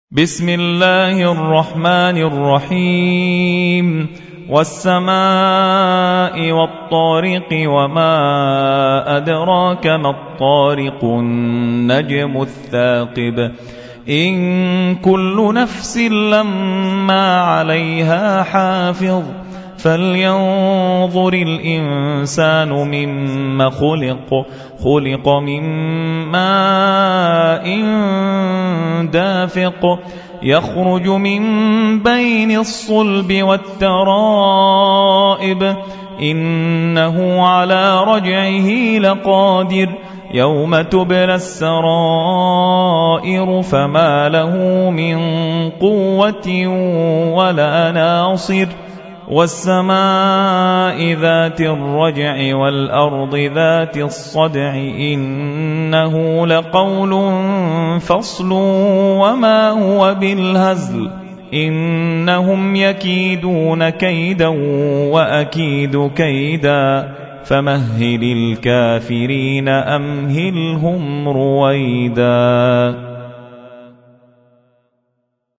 بسم الله الرحمن الرحيم والسماء والطارق وما أدراك ما الطارق النجم الثاقب إن كل نفس لما عليها حافظ فلينظر الإنسان مما خلق من ماء دافق يخرج من بين الصلب والترائب إنه على رجعه لقادر يوم تبلى السرائر فما له من قوة ولا ناصر والسماء ذات الرجع والأرض ذات الصدع إنه لقول فصل وما هو بالهزل إنهم يكيدون كيدا وأكيد كيدا فمهل الكافرين أمهلهم رويدا.